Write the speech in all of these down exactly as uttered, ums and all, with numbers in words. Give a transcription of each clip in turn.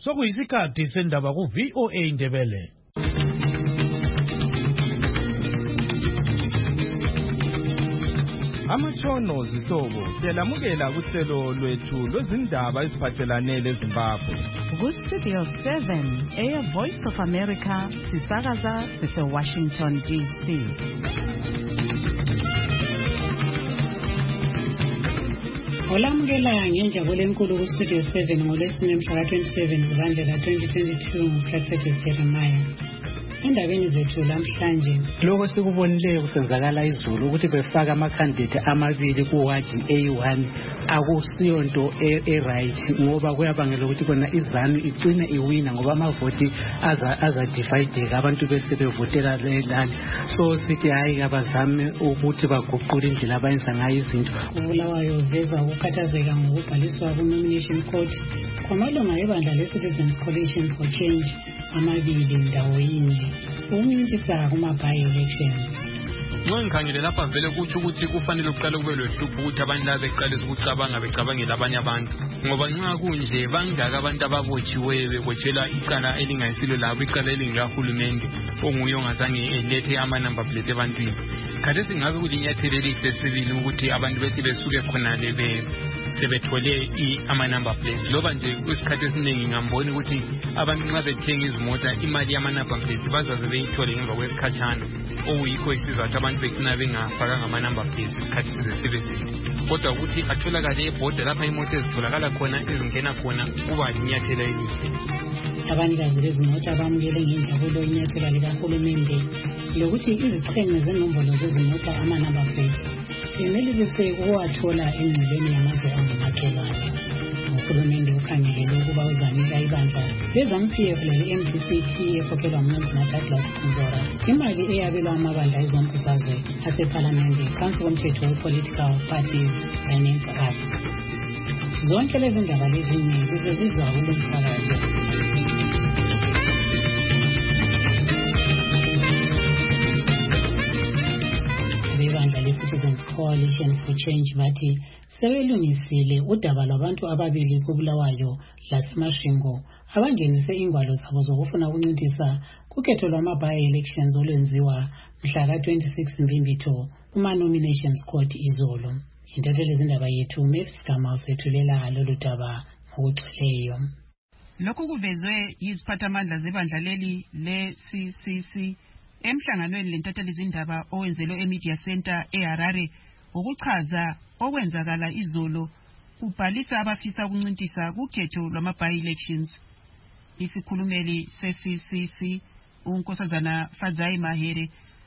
sokuyisikhathi sendaba ku V O A Ndebele. Amatshono zihlobo siyalamukela kuhlelo lwethu lwezindaba eziphathelane leZimbabwe. Ku Studio seven, Air Voice of America, sisakaza sise Washington D C. Olamukela ngenjabulo enkulu ku Studio seven ngolwesine mhla twenty-seven Zibandlela twenty twenty-two Prophet Jeremiah. Endabeni zethu lamhlanje lokho sikubonile kusenzakala izulu ukuthi befaka amakhandidate amabili ku ward A one akusiyo into e right ngoba kuyabangela ukuthi kona izanu igcine iwina ngoba amavoti aza aza divide abantu bese bevotela lelani so sithi hayi abazame ukuthi baguqule indlela abayenza ngayo izinto. Ubulawayo veza ukukhathazeka ngokubhaliswa ku nomination court kwamalunga ebandla le Citizens Coalition for Change amabili ndawo yinye ukuncintisa kuma-by-elections. Ngikhangele lapha vele kuthi ukuthi kufanele uqale kube lohlupho ukuthi abantu laba beqalise ukucabanga becabangela abanye abantu ngoba nxa kunje bangaka abantu ababotshiweyo bebotshela icala elingayisilo labo icala elingahulumende onguye ongazange elethe ama-number plate ebantwini. Khathesi ngabe kulinyathelo elihle sibili ukuthi abantu bethi besuke khonale be sebethole ama-number plates loba nje kwesikhathi esiningi ngamboni ukuthi abantu nxa bethenga izimota imali yama-number plates bazaze beyithole ngemva kwesikhatshana okuyikho isizathu abantu begcina bengafakanga ama-number plates isikhathi size sibe side kodwa ukuthi atholakale ebhoda lapha imoto ezitholakala khona ezingena khona kuba linyathelo elihle. Abanikazi bezimota bamukele ngenjabulo inyathelo likahulumende lokuthi iziqhenye zenombolo zezimota ama-number plates kumele bese kuwathola engcileni yamazwe angamakhelwane. Uhulumende ukhangelele ukuba uzanika ibandla lezam P F le-M D C T ekhokhelwa uMnumzana Douglas Nzora imali eyabelwa amabandla ezombusazwe asephalamende phansi komthetho we-Political Parties Finance Act. Zonke lezi ndaba lezinye zizezizwa kulo msakazo. Citizens Coalition for Change bathi sebelungisile udaba lwabantu ababili kubulawayo laseMashingo abangenise ingwalo zabo zokufuna ukuncintisa kukhetho lwama-by-elections olwenziwa mhla ka twenty-six Mbimbitho kuma-nominations court izolo. Intatheli zindaba yethu Mavis Gama usethulela lolu daba ngokugcweleyo. Lokhu kuvezwe yiziphathamandla zebandla leli le-C C C emhlanganweni lentatheli zindaba owenzelwe eMedia Center eHarare ukuchaza okwenzakala izolo kubhalisa abafisa ukuncintisa kukhetho lwama-by-elections. Isikhulumeli se-C C C uNkosazana Fadzai Mahere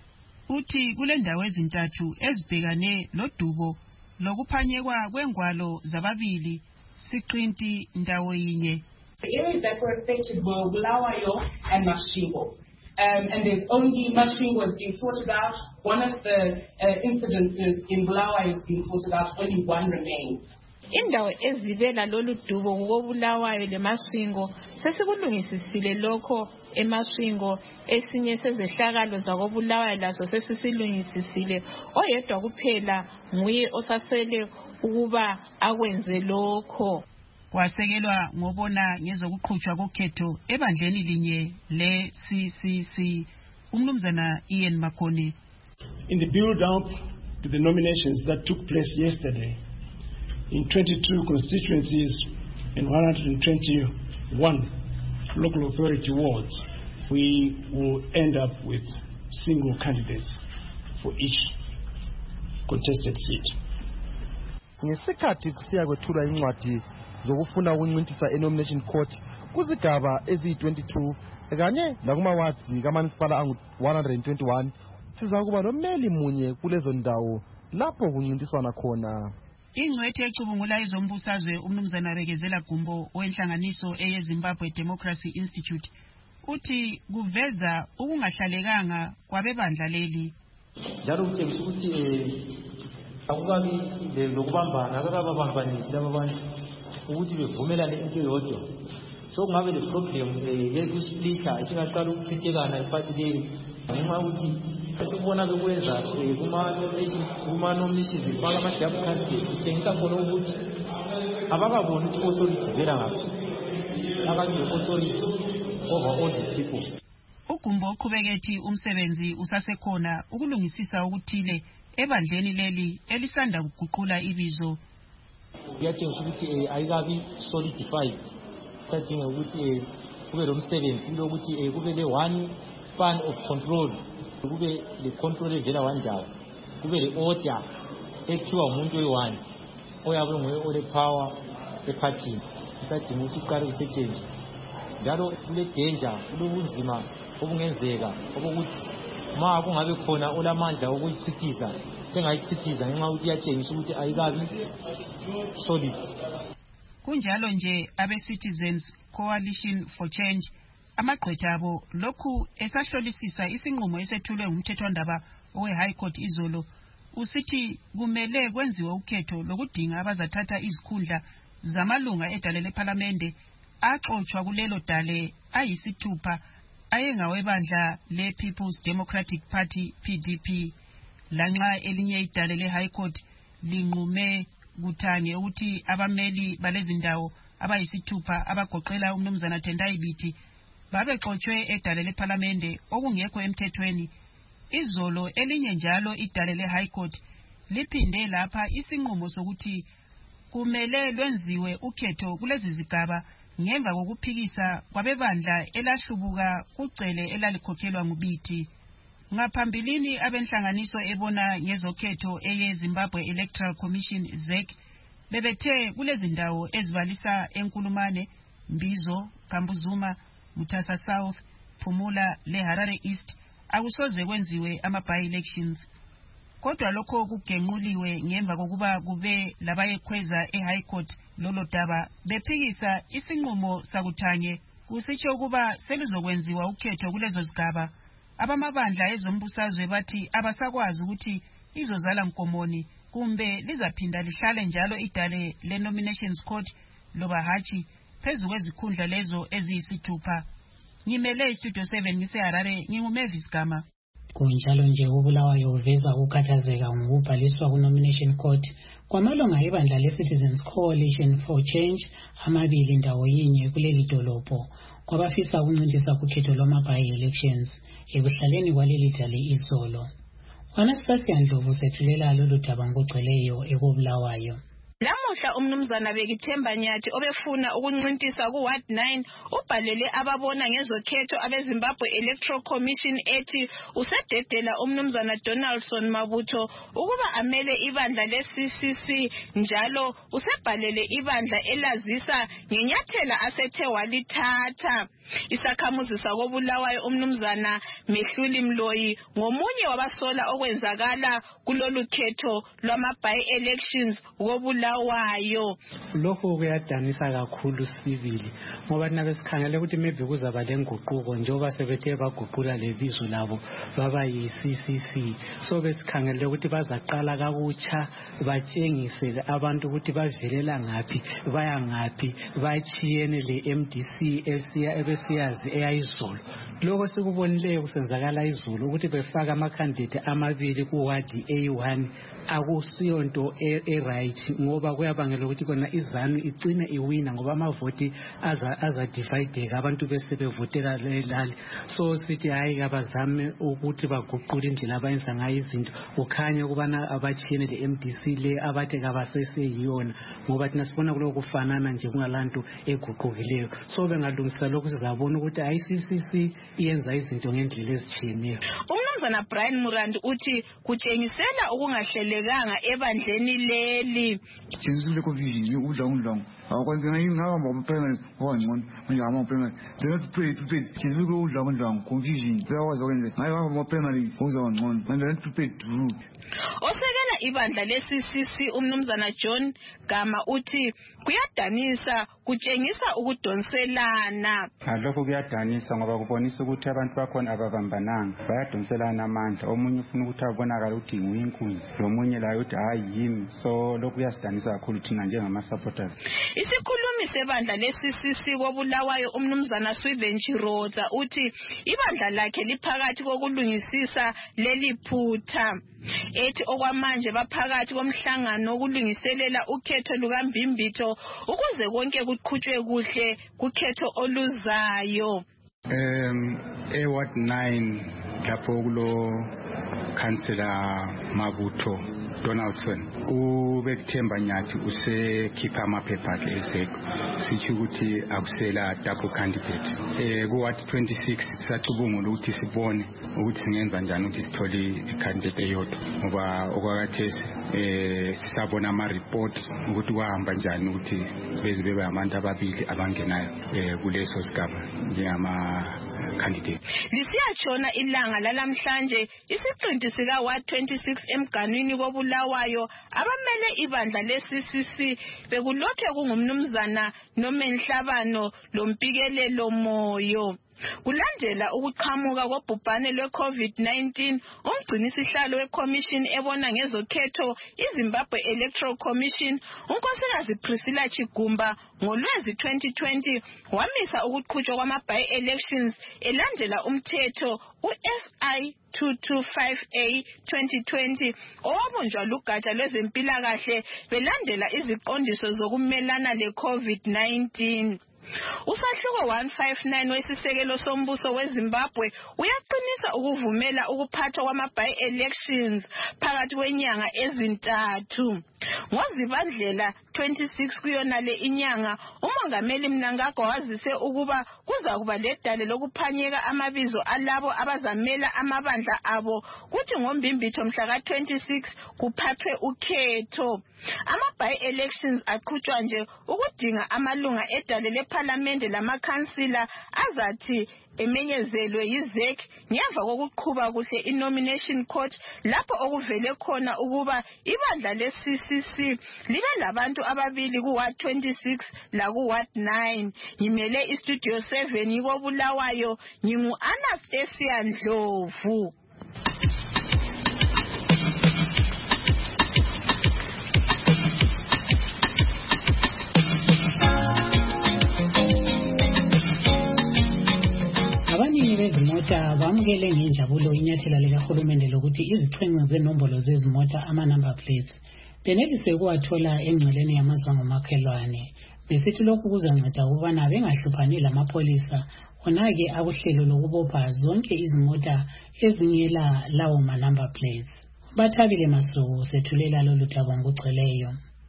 uthi kule ndawo ezintathu ezibhekane lodubo lokuphanyekwa kwengwalo zababili siqinti ndawo yinye. The areas that were affected were Bulawayo and Mashingo. Um, and there's only Mashingo has been sorted out. One of the uh, incidences in Bulawayo has been sorted out. Only one remains. Indawo ezivela lolu dubo ngobulawayo leMashingo sesikulungisisile lokho eMashingo esinye sezehlakalo zakobulawayo laso sesisilungisisile oyedwa kuphela nguye osasele ukuba akwenze lokho. Kwasekelwa ngobona ngezokuqhutshwa kokhetho ebandleni linye le C C C uMnumzana Ian Makoni. In the build up to the nominations that took place yesterday in twenty-two constituencies and one hundred twenty-one local authority wards, we will end up with single candidates for each contested seat. Ngesikhathi kusiya kwethula incwadi zokufuna ukuncintisa e-nomination court kuzigaba eziyi twenty-two kanye lakumawadzi kaManisipala angu one hundred twenty-one siza kuba nomeli munye kulezo ndawo lapho kuncintiswana khona. Ingcwethe ecubungula izombusazwe uMnumzana Rekezela Gumbo owenhlanganiso eyeZimbabwe Democracy Institute uthi kuveza ukungahlalekanga kwabebandla leli. Njalo kutshengisa ukuthi akukabi lokubambana akababambanisi laba bantu ukuthi bevumelane into yodwa. So kungabe le problem yekusplitha isingaqala ukuchithekana ephathileni ngenxa ukuthi esibona bekwenza kuma nominations kuma nominations befaka ama-double candidate kutshengisa khona ukuthi abakaboni ukuthi authority vela ngaphi abanye authority over all the people. Ugumbo oqhubekethi umsebenzi usasekhona ukulungisisa ukuthile ebandleni leli elisanda kuguqula ibizo. Kuyatshengisa ukuthi ayikabi solidified. Sadinga ukuthi kube lo msebenzi lokuthi kube le one span of control, kube le control evela kanjalo, kube le order ekhiwa umuntu oyi-one oyabe nguye ole power ephathini. Sadinga ukuthi uqale kusetshenziswe njalo kule danger kulobunzima obungenzeka obokuthi ma kungabe khona olamandla okuyichithiza sengayichithiza ngenxa ukuthi iyatshengisa ukuthi ayikabi solid. Kunjalo nje abe-Citizens Coalition for Change amagqwetha abo lokhu esahlolisisa isinqumo esethulwe ngumthethwandaba owe-High Court izolo usithi kumele kwenziwe ukhetho lokudinga abazathatha izikhundla zamalunga edale lephalamende axoxwa kulelo dale ayisithupha ayengawebandla le-People's Democratic Party P D P. Lanxa elinye idale le-High Court linqume kuthange ukuthi abameli balezindawo abayisithupha abagoqela umnumzana Tendai Biti babexoxwe edale lephalamende okungekho emthethweni. Izolo elinye njalo idale le-High Court liphinde lapha isinqumo sokuthi kumele lwenziwe ukhetho kulezi zigaba ngemva kokuphikisa kwabebandla elahlubuka kucele elalikhokhelwa nguBiti. Ngaphambilini abenhlanganiso ebona ngezokhetho eye Zimbabwe Electoral Commission Z E C bebethe kulezi ndawo ezibalisa eNkulumane, Mbizo, Kambuzuma, Mutasa South, Phumula le Harare East akusoze kwenziwe ama-by-elections. Kodwa lokho kugenquliwe ngemva kokuba kube labayekhweza eHigh Court lolo daba bephikisa isinqumo sakuthange kusitsho ukuba selizokwenziwa ukhetho kulezo zigaba. Abamabandla ezombusazwe bathi abasakwazi ukuthi izozala nkomoni kumbe lizaphinda lihlale njalo idale le-Nominations Court loba hatshi phezu kwezikhundla lezo eziyisithupha. Ngimele iStudio seven ngiseHarare nginguMavis Gama. Kunjalo nje uBulawayo uveza ukukhathazeka ngokubhaliswa ku-Nomination Court kwamalunga ebandla le-Citizens Coalition for Change amabili ndawo yinye kuleli dolobho kwabafisa ukuncintisa kukhetho lwama-by-elections ekuhlaleni kwaleli dale izolo. Anastasia Ndlovu sethulela lolu daba ngokugcweleyo ekubulawayo. Lamuhla umnumzana Bekithemba Nyathi obefuna ukuncintisa ku Ward nine ubhalele ababona ngezokhetho abeZimbabwe Electoral Commission ethi usededela umnumzana Donaldson Mabutho ukuba amele ibandla le-C C C njalo usebhalele ibandla elazisa ngenyathela asethe walithatha. Isakhamuzi sakobulawayo umnumzana Mehluli Mloyi ngomunye wabasola okwenzakala kulolu khetho lwama-by-elections kobulawayo. Lokho kuyadanisa kakhulu sibili ngoba thina besikhangele ukuthi maybe kuzaba lenguquko njengoba sebethe baguqula lebizo labo baba yi-C C C. So besikhangele ukuthi bazaqala kakutsha batshengise abantu ukuthi bavelela ngaphi baya ngaphi bachiyene le-M D C esiya ebesiyazi eyayizolo. Lokho sikubonileyo kusenzakala izolo ukuthi befaka amakhandidate amabili kuwadi A one akusiyonto e-right ngoba kuyabangela ukuthi kona izanu igcine iwina ngoba amavoti aza aza divide abantu bese bevotela lelali. So sithi hayi abazame ukuthi baguqule indlela abayenza ngayo izinto kukhanya ukubana abachiyene le-M D C le abathe kabaseseyiyona ngoba thina sibona kuloko kufanana nje kungalanto eguqukileyo. So bengalungisa lokho sizabona ukuthi I-C C C iyenza izinto ngendlela ezitshiyeneyo. Umnumzana Brian Murandi uthi kutshengisela ukungahlelekanga ebandleni leli. Kutshengisile confusion udla udla akwenza ngingaba ngomphemela ngongcono manje amapemela then to pray to pray kutshengisile udla udla confusion beyawazi okwenze ngayo amapemela uzwa ngcono manje to pray to Osekela ibandla le-C C C umnumzana John Gama uthi kuyadanisa kutshengisa ukudonselana. Lokho kuyadanisa ngoba kubonisa ukuthi abantu bakhona ababambananga bayadonselana amandla omunye ufuna ukuthi abonakala ukuthi nguyinkunzi lomunye layo uthi hayi yimi. So lokho kuyasidanisa kakhulu thina njengama-supporters. Isikhulumi sebandla le-C C C kobulawayo umnumzana Swithen Chiroza uthi ibandla lakhe liphakathi kokulungisisa leli phutha. ethi okwamanje baphakathi komhlangano wokulungiselela ukhetho lukaMbimbitho ukuze konke kuqhutshwe kuhle kukhetho oluzayo. Um, e Ward nine lapho kulo Councillor Mabutho Donaldson ubekuthemba nyathi usekhipha amaphepha akhe esekho sithi ukuthi akusela double candidate eh ku Ward twenty-six sisacubungula ukuthi sibone ukuthi singenza njani ukuthi sithole i-candidate eyodwa ngoba okwakathesi eh sisabona ama report ukuthi kwahamba njani ukuthi beze bebe abantu ababili abangenayo eh kuleso sigaba njengama candidate. Lisiyachona ilanga lalamhlanje isiqinti sika Ward twenty-six emganwini kobulawayo abamele ibandla le-C C C bekulothwe kungumnumzana Nomenhlabano lompikelelo moyo. Kulandela ukuqhamuka kobhubhane lwe-COVID nineteen, umgcinisihlalo weCommission ebona ngezokhetho iZimbabwe Electoral Commission, unkosikazi Priscilla Chigumba, ngoLwezi twenty twenty wamisa ukuqhutshwa kwama-by-elections elandela umthetho u-S I two twenty-five A twenty twenty owabunjwa lugatsha lwezempilakahle belandela iziqondiso zokumelana le-COVID nineteen. Usahluko one fifty-nine wesisekelo sombuso weZimbabwe uyaqinisa ukuvumela ukuphathwa kwama-by-elections phakathi kwenyanga ezintathu. NgoZibandlela twenty-six kuyonale inyanga, uMongameli Mnangagwa wazise ukuba kuza kuba ledale lokuphanyeka amabizo alabo abazamela amabandla abo kuthi ngoMbimbitho mhla twenty-six kuphathwe ukhetho. Ama-by-elections aqhutshwa nje ukudinga amalunga edale lePhalamende lamakhansila azathi emenyezelwe yiZ E C ngemva kokuqhuba kuhle i-nomination court lapho okuvele khona ukuba ibandla le-C C C libe labantu ababili ku-Ward twenty-six laku-Ward nine. Ngimele iStudio seven yikobulawayo, ngingu-Anastasia Ndlovu. Abaningi bezimota bamukele ngenjabulo inyathela likahulumende lokuthi iziqhingi zenombolo zezimota ama-number plates benelise ukuwathola engceleni yamazwe ngomakhelwane. Besithi lokhu kuzanceda ukubana bengahluphani lamapholisa khona-ke akuhlelo lokubopha zonke izimota ezingela lawo ma-number plates. Bathabile Masuku sethulela lolu daba ngokugcweleyo.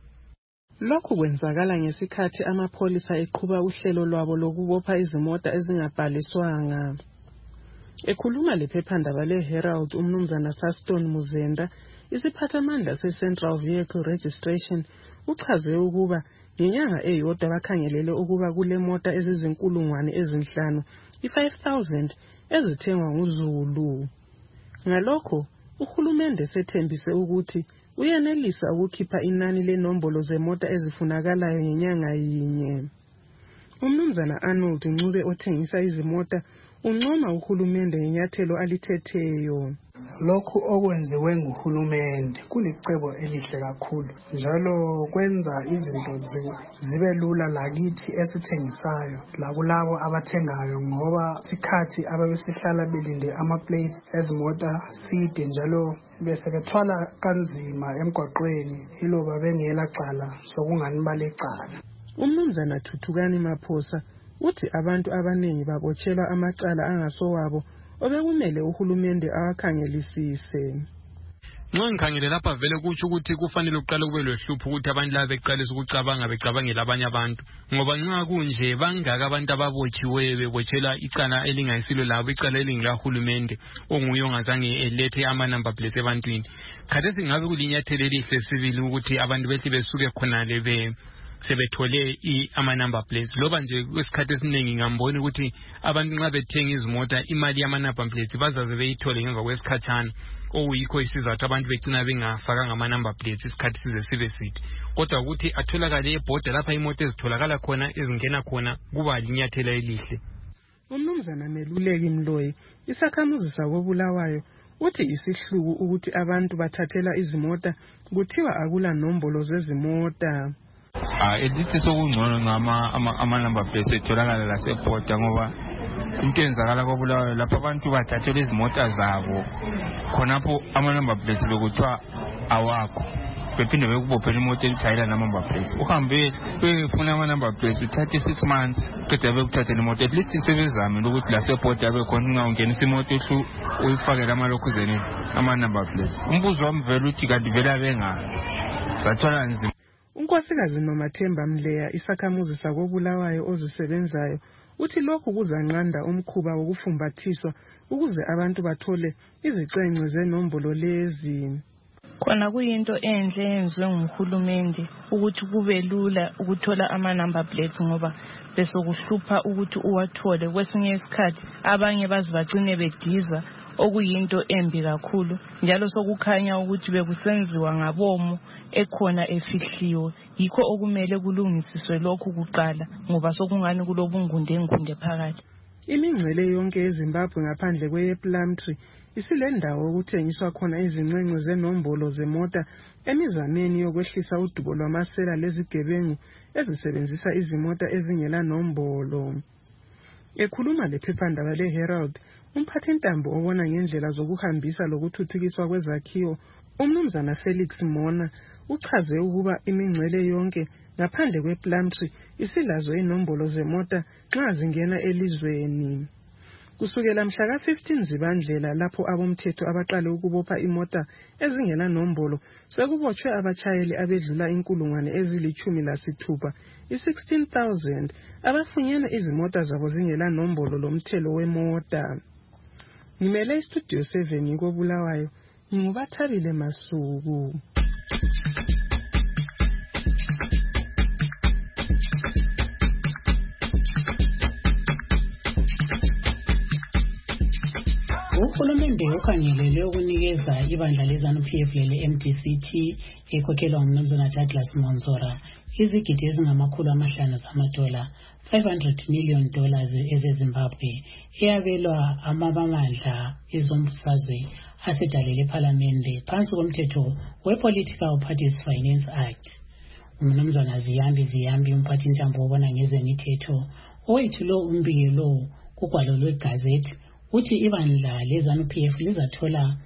Lokhu kwenzakala ngesikhathi amapholisa eqhuba uhlelo lwabo lokubopha izimota ezingabhaliswanga. Ekhuluma lephephandaba le-Herald umnumzana Saston Muzenda, isiphathamandla se-Central Vehicle Registration, uchaze ukuba ngenyanga eyodwa bakhangelele ukuba kule mota ezizinkulungwane ezinhlanu i-five thousand ezithengwa nguZulu. Ngalokho uhulumende sethembise ukuthi uyenelisa ukukhipha inani lenombolo zemota ezifunakalayo ngenyanga yinye. Umnumzana Arnold Ncube othengisa izimota uncoma uhulumende ngenyathelo alithetheyo. Lokhu okwenziwe nguhulumende kulicebo elihle kakhulu njalo kwenza izinto zibe lula lakithi esithengisayo lakulabo abathengayo ngoba isikhathi ababesihlala belinde ama-plates ezimota side njalo bese bethwala kanzima emgwaqweni iloba bengela cala sokungani balecala. Umnumzana Thuthukani Maphosa uthi abantu abaningi babotshelwa amacala angasowabo obekumele uhulumende awakhangelisise. Nxa ngikhangele lapha vele kutsho ukuthi kufanele uqale kube lohlupho ukuthi abantu laba beqalisa ukucabanga becabangela abanye abantu ngoba nxa kunje bangaka abantu ababotshiweyo bebotshela icala elingayisilo labo icala elingilahulumende onguye ongazange elethe ama-number plates ebantwini. Khathesi ngabe kulinyathelo elihle sibili ukuthi abantu behle besuke khonale be sebethole ama-number plates loba nje kwesikhathi esiningi ngambona ukuthi abantu nxa bethenga izimota imali yama-number plates bazaze beyithole ngemva kwesikhatshana okuyikho isizathu abantu begcina bengafakanga ama-number plates isikhathi size sibe side kodwa ukuthi atholakale ebhoda lapha imoto ezitholakala khona ezingena khona kuba linyathelo elihle. Umnumzana Meluleki Mloyi isakhamuzi sakobulawayo uthi isihluku ukuthi abantu bathathela izimota kuthiwa akula nombolo zezimota. Ah, edithi sokungcono ngama ama number plates etholakala lasebhoda ngoba into enzakala koBulawayo lapha abantu bathathelwa izimota zabo khonapho ama-number plates bekuthiwa awakho bephinde bekubophela imoto elithayela nama-number plates uhambe befuna ama-number plates uthathe six months qeda bekuthathela imoto at least sebezamile ukuthi lasebhoda bekhona ungawungenisa imoto ehlu uyifakele amalokhuzeni ama-number plates. Umbuzo wami vele uthi kanti vele abengani sathola nzima. uNkosikazi Mamathemba Mleya isakhamuzi sakoBulawayo ozisebenzayo uthi lokhu kuzanqanda umkhuba wokufumbathiswa ukuze abantu bathole izicengce zenombolo lezi. Khona kuyinto enhle yenziwe nguhulumende ukuthi kube lula ukuthola ama-number plates ngoba besokuhlupha ukuthi uwathole kwesinye isikhathi abanye bazibagcine bediza okuyinto embi kakhulu njalo sokukhanya ukuthi bekusenziwa ngabomo ekhona efihliwe yikho okumele kulungisiswe lokhu kuqala ngoba sokungani kulobungunde ngunde phakathi. Imingcele yonke eZimbabwe ngaphandle kweyePlumtree isilendawo okuthengiswa khona izincence zenombolo zemota emizameni yokwehlisa udubo lwamasela lezigebengu ezisebenzisa izimota ezingela nombolo. Ekhuluma lephephandaba leHerald, umphathintambo obona ngendlela zokuhambisa lokuthuthukiswa kwezakhiwo uMnumzana Felix Mona uchaze ukuba imingcele yonke ngaphandle kwePlumtree isilazo inombolo zemota nxa zingena elizweni. Kusukela mhla ka fifteen Zibandlela lapho abomthetho abaqale ukubopha imota ezingena nombolo sekubotshwe abatshayeli abedlula inkulungwane ezilithumi lasithupha i-sixteen thousand abafunyene izimota zabo zingela nombolo lomthelo wemota. Ngimele istudio seven koBulawayo ngingubathabile Masuku. Uhulumende ukhangelele ukunikeza ibandla leZANU-P F lele-M D C T ekhokhelwa nguMnumzana Douglas Monzora izigidi ezingamakhulu amahlanu zamadola five hundred million dollars ezeZimbabwe eyabelwa amabamandla ezombusazwe asedalele ePhalamende phansi komthetho we-Political Parties Finance Act. uMnumzana Ziyambi Ziyambi umphathintambo obona ngezemithetho owethulo umbiko lo kugwalo lwegazethi uthi ibandla leZANU-P F lizathola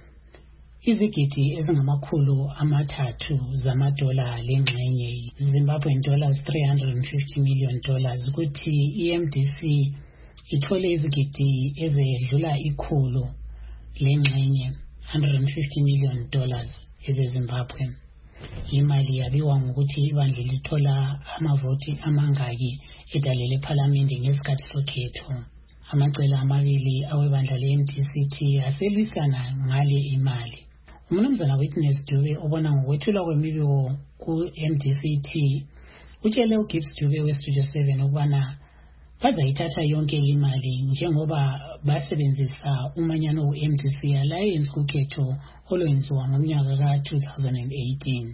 izigidi ezingamakhulu amathathu zamadola lengxenye Zimbabwean dollars three hundred fifty million dollars kuthi i-M D C ithole izigidi ezedlula ikhulu lengxenye one hundred fifty million dollars ezeZimbabwe. Imali yabiwa ngokuthi ibandla lithola amavoti amangaki edalele ePhalamende ngesikhathi sokhetho. Amacele amabili awebandla le-M D C T aselwisana ngale imali. uMnumzana Witness Dube obona ngokwethulwa kwemibiko ku-M D C T utshele uGibbs Dube weStudio seven ukubana bazayithatha yonke imali njengoba basebenzisa umanyano we-M D C Alliance kukhetho olwenziwa ngomnyaka ka two thousand eighteen.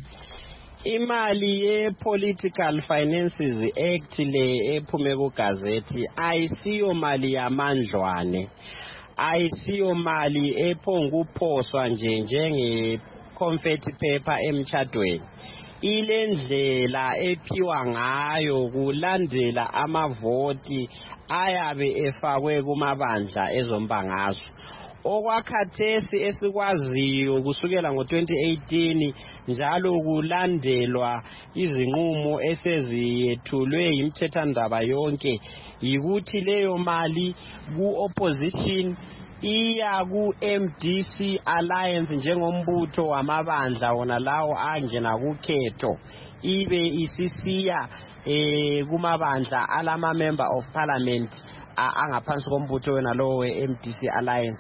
Imali ye-Political Finances Act le ephume kugazethi ayisiyo mali yamandlwane, ayisiyo mali ephonguphoswa nje njenge-confetti paper emtshadweni. Ile ndlela ephiwa ngayo kulandela amavoti ayabe efakwe kumabandla ezombangazwe. Okwakhathesi esikwaziyo kusukela ngo twenty eighteen njalo kulandelwa izinqumo eseziyethulwe imthethandaba yonke yikuthi leyo mali ku-opposition iya ku-M D C Alliance njengombutho wamabandla wona lawo angena kukhetho ibe isisiya eh kumabandla alama member of parliament angaphansi kombutho wena lowo we-M D C Alliance.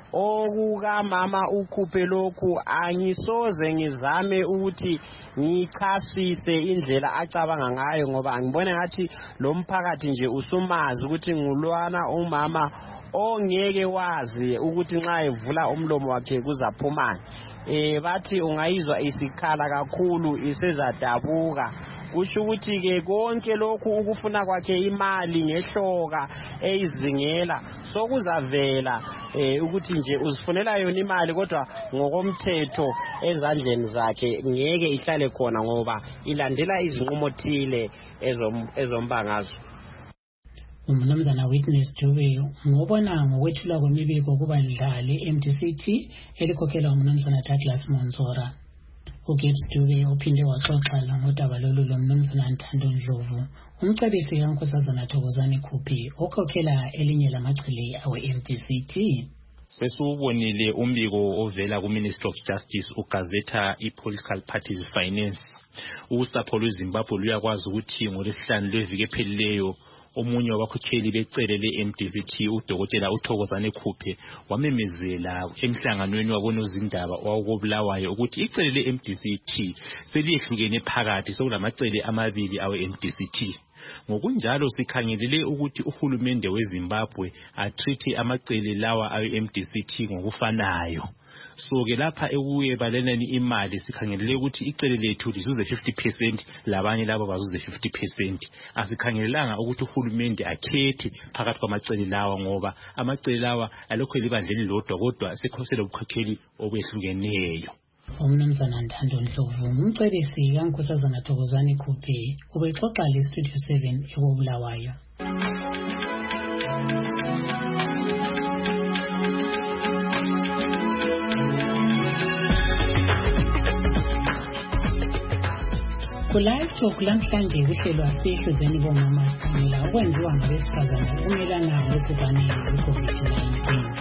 Okuka mama ukhuphe lokhu angisoze ngizame ukuthi ngichasise indlela acabanga ngayo ngoba angibone ngathi lo mphakathi nje usumazi ukuthi ngulwana umama ongeke wazi ukuthi nxa evula umlomo wakhe kuzaphumana. Eh bathi ungayizwa isikhala kakhulu isezadabuka kusho ukuthi ke konke lokhu ukufuna kwakhe imali ngehloka eyizingela sokuzavela eh ukuthi nje uzifunela yona imali kodwa ngokomthetho ezandleni zakhe ngeke ihlale khona ngoba ilandela izinqumo thile ezombangazwe. umnumzana Witness Dube ngobona ngokwethula kwemibiko kubadlali M D C T elikhokhelwa umnumzana Douglas Monzora. uGibbs Dube uphinde waxoxa ngodaba lolu lomnumzana Ntando Ndlovu, umcebisi kaNkosazana Thokozani Khuphi okhokhela elinye lamachile awe M D C T. Sesubonile umbiko ovela ku-Ministry of Justice ugazetha i-Political Parties Finance. Usapho lweZimbabwe luyakwazi ukuthi ngolesihlanu leviki ephelileyo omunye wabakhokheli becele le-M D C T udokotela uThokozane Khuphi wamemezela emhlanganweni wabonozindaba owawubulawayo ukuthi icele le-M D C T seliyehlukene phakathi sokulamacele amabili awe-M D C T. Ngokunjalo sikhangelele ukuthi uhulumende weZimbabwe atreat amacele lawa awe-M D C T ngokufanayo. So ke lapha ekuyebalenani imali sikhangelele ukuthi icele lethu lizuze fifty percent labanye labo bazuze fifty percent. Asikhangelelanga ukuthi uhulumende akhethe phakathi kwamacele lawa ngoba amacele lawa alokho libandleni lodwa kodwa sekhosela ubukhokheli okwehlukeneyo. Umnumzana Ntando Ndlovu umcebisi kaNkosazana Thokozani Khuphi ubexoxa le Studio seven ekobulawayo. Ku-Live Talk lamhlanje kuhlelwa sihluzeni bomama sikhangela okwenziwa ngabesifazane ukumelana lobhubhane lwe-COVID nineteen.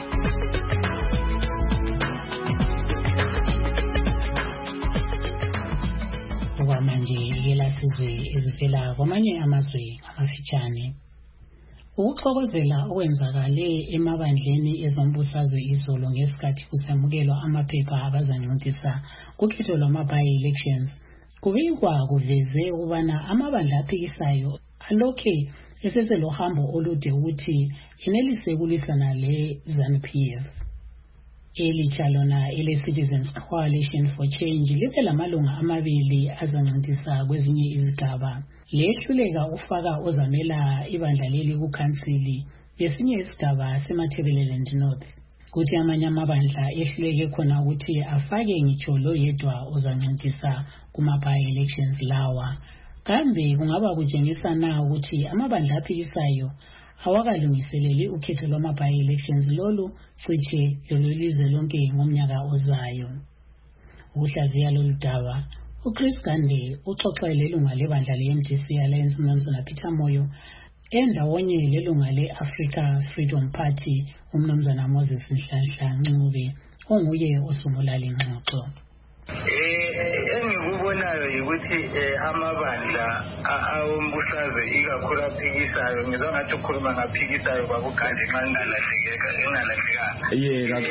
Okwamanje yelasizwe ezivela kwamanye amazwe ngamafitshane. Ukuxokozela okwenzakale emabandleni ezombusazwe izolo ngesikhathi kusemukelwa amaphepha abazancintisa kukhetho lwama-by-elections kubikwa kuveze ukubana amabandla aphikisayo alokhe eseselohambo olude ukuthi enelise kulwisana le-ZANU P F. Elitsha lona ele-Citizens Coalition for Change libe lamalunga amabili azancintisa kwezinye izigaba. Lehluleka ufaka ozamela ibandla leli kukhansili yesinye isigaba seMatabeleland North. Kuthi amanye amabandla ehluleke khona ukuthi afake ngitsho lo yedwa ozancintisa kuma-by-elections lawa. Kambe kungaba kutshengisa na ukuthi amabandla aphikisayo awakalungiseleli ukhetho lwama-by-elections lolu cishe lolizwe lonke ngomnyaka ozayo. Ukuhlaziya lolu daba uChris Gande uxoxele ilunga lebandla le-M D C Alliance umnumzana Peter Moyo endawonye lelunga le-Africa Freedom Party umnumzana Moses Nhlanhla Ncube onguye osungula le ngxoxo. Engikubonayo ukuthi amabandla awombusazwe ikakhulu aphikisayo ngizwa ngathi ukhuluma ngaphikisayo kwakugande nxa ngingalahlekeka engalahlekanga. Yeka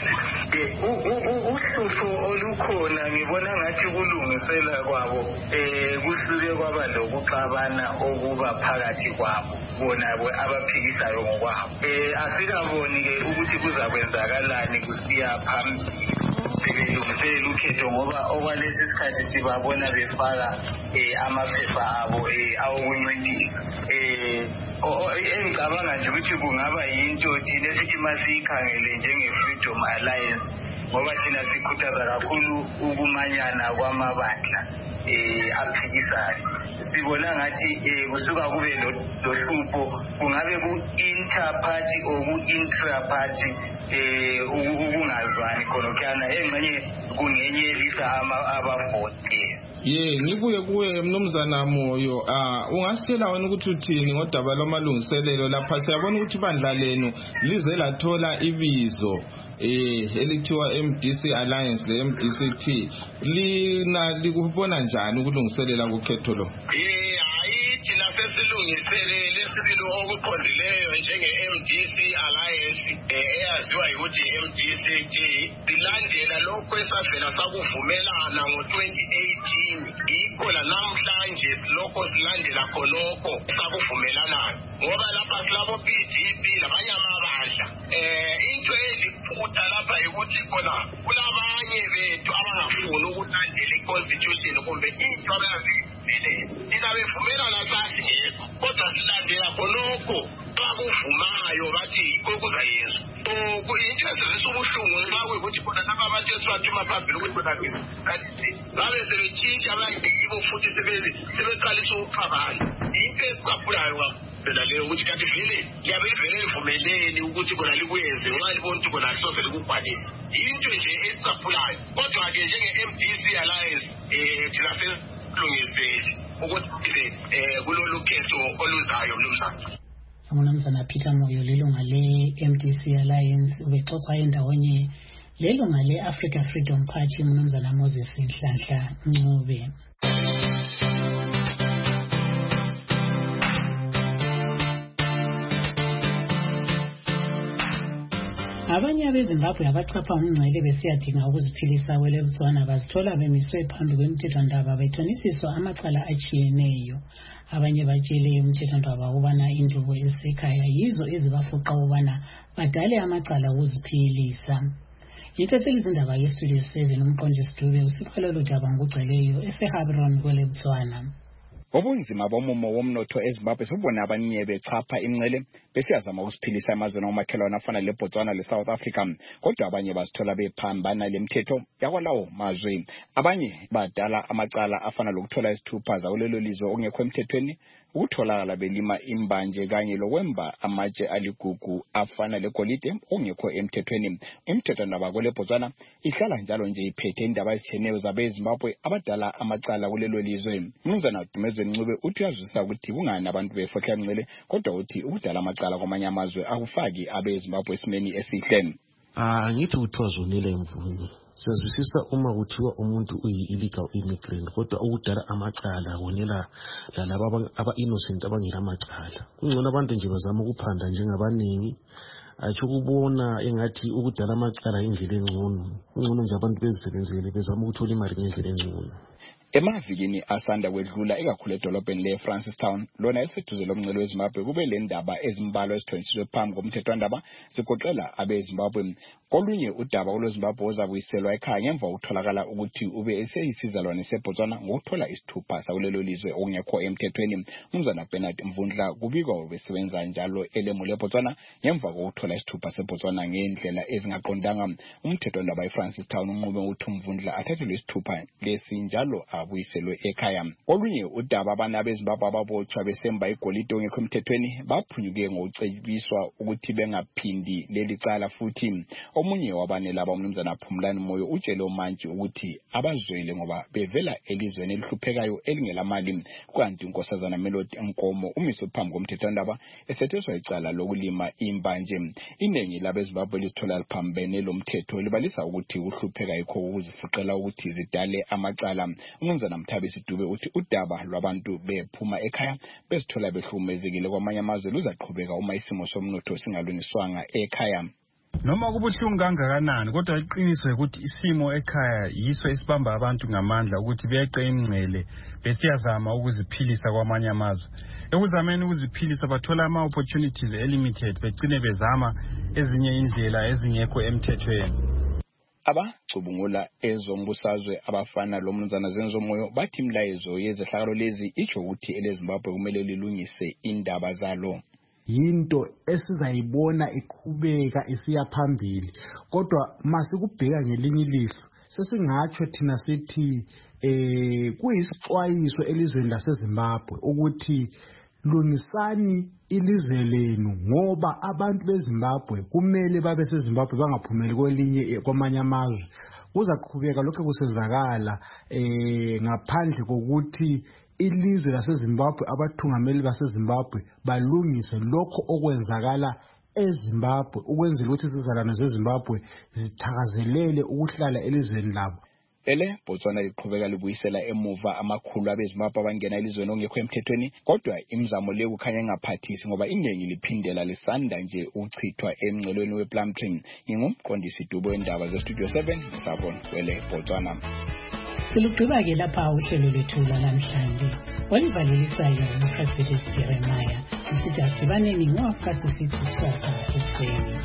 uhlupho olukhona ngibona ngathi kulungisela kwabo kusuke kwaba lokuxabana okuba phakathi kwabo bona abaphikisayo ngokwabo. Asikaboni-ke ukuthi kuzakwenzakalani kusiya phambili belungiselela ukhetho ngoba okwalesi sikhathi sibabona befaka amaphepha abo awokuncedisa. Engicabanga nje ukuthi kungaba yinto thina esithi masiyikhangele njenge-Freedom Alliance ngoba thina sikhuthaza kakhulu ukumanyana kwamabandla aphikisayo. Sibona ngathi kusuka kube lohlupho kungabe ku-inter-party or ku-intra-party ukungazwani khonokana engxenye kungenyelisa abavoti. Ye ngibuye kuwe mnumzana Moyo, ah ungasitshela wena ukuthi uthini ngodaba lwamalungiselelo lapha? Siyabona ukuthi ibandla lenu lize lathola ibizo eh elithiwa M D C Alliance le M D C T. Lina likubona njani ukulungiselela ukhetho lo? Eh hayi thina sesilungiselele sibilo okuqondileyo njenge-M D C Alliance eyaziwa ukuthi M D C T silandela lokho esavela sakuvumelana ngo-twenty eighteen. Yikho la namhlanje silokho silandela khonokho sakuvumelanayo ngoba lapha silabo P D P labanye amabandla. Into eliphutha lapha ukuthi khona kulabanye bethu abangafuni ukulandela i-constitution kumbe into abazivumele. Thina bevumelana sasingekho kodwa silandela khonokho abakuvumayo bathi yikho kuzayenzwa. Into esizisa ubuhlungu nxa kuyikuthi khona laba abantu esibathuma phambili ukuthi khona ngabe sebetshintsha abayibo futhi sebeqalisa ukuxabana. Into esicaphulayo kakhulu phela leyo ukuthi kanti vele liyabe livele livumeleni ukuthi kona likwenze nxa libona ukuthi kona akusoze likubhalele into nje esicaphulayo kodwa-ke njenge-M D C Alliance um thina sesilungisele ukuthi um kulolu khetho oluzayo mnumzana. Umnumzana Peter Moyo lilunga le-M D C Alliance ubexoxa endawonye lelunga le-Africa Freedom Party umnumzana Moses Nhlanhla Ncube. Abanye abeZimbabwe abachapha umngcele besiyadinga ukuziphilisa kweleBotswana bazithola bemiswe phambi kwemithethwandaba bethonisiswa amacala atshiyeneyo. Abanye batshele umthethwandaba ukubana indubo ezisekhaya yizo ezibafuqa ukubana badale amacala okuziphilisa. Yithathele izindaba yeStudio seven umqondisi Dube usipha lolu daba ngokugcweleyo eseHabron kweleBotswana. Ubunzima bomumo womnotho eZimbabwe sobona abanye bechapha imncele besiyazama ukusiphilisa emazweni omakhelwane afana leBotswana leSouth Africa kodwa abanye bazithola bephambana lemthetho yakwalawo mazwe. Abanye badala amacala afana lokuthola isithupha zakulelo lizwe okungekho emthethweni, ukutholakala belima imbanje kanye lokwemba amatshe aligugu afana legolide okungekho emthethweni. Imithethwandaba kweleBotswana ihlala njalo nje iphethe indaba ezitshiyeneyo zabeZimbabwe abadala amacala kulelo lizwe. Mnumzana Dumezwe Ncube uthi uyazwisisa ukuthi kungani abantu befohla imncele kodwa uthi ukudala amacala kwamanye amazwe akufaki abeZimbabwe esimeni esihle. Ah ngithi uthozunile mvuni. Siyazwisisa uma kuthiwa umuntu uyi-illegal immigrant kodwa ukudala amacala wonela lalaba aba-innocent abangela amacala. Kungcono abantu nje bazama ukuphanda njengabaningi atsho ukubona engathi ukudala amacala indlela engcono. Kungcono nje abantu bezisebenzele bezama ukuthola imali ngendlela engcono. Emavikini asanda kwedlula ekakhulu edolobheni le-Francistown lona eliseduze lomngcele weZimbabwe kube le ndaba ezimbalwa ezithonisiswe phambi komthethwandaba zigoqela abeZimbabwe. Kolunye udaba olweZimbabwe ozabuyiselwa ekhaya ngemva kokutholakala ukuthi ube eseyisizalwane seBotswana ngokuthola isithupha sakulelo lizwe okungekho emthethweni. Umnumzana Bernard Mvundla kubikwa besebenza njalo elemu leBotswana ngemva kokuthola isithupha seBotswana ngendlela ezingaqondanga. Umthethwandaba eFrancistown unqube ukuthi Mvundla athathelwe isithupha lesi njalo abuyiselwe ekhaya. Olunye udaba abana abeZimbabwe ababotshwa besemba igolide ongekho emthethweni baphunyuke ngokucebiswa ukuthi bengaphindi leli cala futhi. Omunye wabane laba umnumzana Phumlani Moyo utshele uMantshi ukuthi abazwele ngoba bevela elizweni elihluphekayo elingelamali kanti unkosazana Melody Nkomo umiswe phambi komthethwandaba esetheswa icala lokulima imbanje. Iningi labeZimbabwe lithola liphambene lomthetho libalisa ukuthi uhlupheka yikho ukuzifuqela ukuthi zidale amacala. Umnumzana Mthabisi Dube uthi udaba lwabantu bephuma ekhaya bezithola behlumezekile kwamanye amazwe luzaqhubeka uma isimo somnotho singalungiswanga ekhaya. Noma kubuhlungu kangakanani kodwa iqiniso ukuthi isimo ekhaya yiso esibamba abantu ngamandla ukuthi beqe imngcele besiyazama ukuziphilisa kwamanye amazwe. Ekuzameni ukuziphilisa bathola ama opportunities limited begcine bezama ezinye indlela ezingekho emthethweni. Abacubungula ezombusazwe abafana lo mnumzana Zenzo Moyo bathi imlayezo yezehlakalo lezi icho ukuthi eleZimbabwe kumele lilungise indaba zalo. Yinto esizayibona iqhubeka isiya phambili kodwa masikubheka ngelinye ilihlo sesingatsho thina sithi eh kuyisixwayiso elizweni laseZimbabwe ukuthi lungisani ilizwe lenu ngoba abantu beZimbabwe kumele babe seZimbabwe bangaphumeli kwelinye kwamanye amazwe. Kuzaqhubeka lokho kusenzakala eh ngaphandle kokuthi ilizwe laseZimbabwe abathungameli baseZimbabwe balungise lokho okwenzakala eZimbabwe ukwenzela ukuthi izizalwane zeZimbabwe zithakazelele ukuhlala elizweni labo. Ele Botswana liqhubeka libuyisela emuva amakhulu abeZimbabwe abangena elizweni ongekho emthethweni kodwa imizamo le kukhanya engaphathisi ngoba iningi liphindela lisanda nje uchithwa emngcelweni wePlumtree. Ngingumqondisi Dube wendaba zeStudio seven Sabon wele Botswana. Silugqiba ke lapha uhlelo lwethu lwanamhlanje. Walivalelisayo uProfessor Jeremiah. Sithi asibaneni ngoafkasi sithi kusasa ekuseni.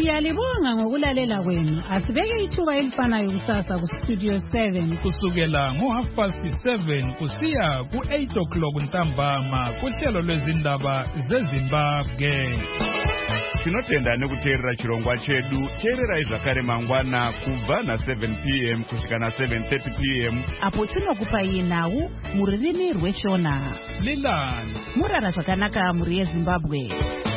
Siyalibonga ngokulalela kwenu. Asibeke ithuba elifanayo kusasa ku Studio seven kusukela ngo half past seven kusiya ku eight o'clock ntambama kuhlelo lwezindaba zeZimbabwe. Tinotenda nekuteerera chirongwa chedu. Teererai zvakare mangwana kubva na seven p m kusvika na seven thirty p m apo tinokupai nhau mururimi rweshona. Lilani murara zvakanaka muri yeZimbabwe.